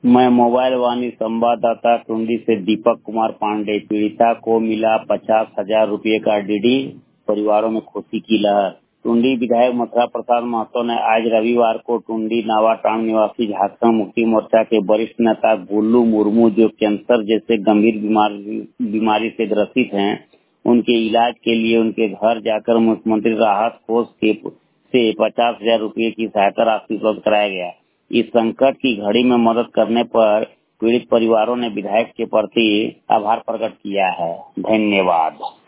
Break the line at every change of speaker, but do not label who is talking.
मैं मोबाइल वाणी संवाददाता टुंडी से दीपक कुमार पांडे। पीड़िता को मिला 50,000 रुपये का डीडी, परिवारों में खुशी की लहर। टुंडी विधायक मथुरा प्रसाद महतो ने आज रविवार को टुंडी नावाटांड़ निवासी झारखंड मुक्ति मोर्चा के वरिष्ठ नेता गुल्लू मुर्मू, जो कैंसर जैसे गंभीर बीमारी से ग्रसित हैं, उनके इलाज के लिए उनके घर जाकर मुख्यमंत्री राहत कोष से 50,000 रुपये की सहायता राशि उपलब्ध कराया गया। इस संकट की घड़ी में मदद करने पर पीड़ित परिवारों ने विधायक के प्रति आभार प्रकट किया है। धन्यवाद।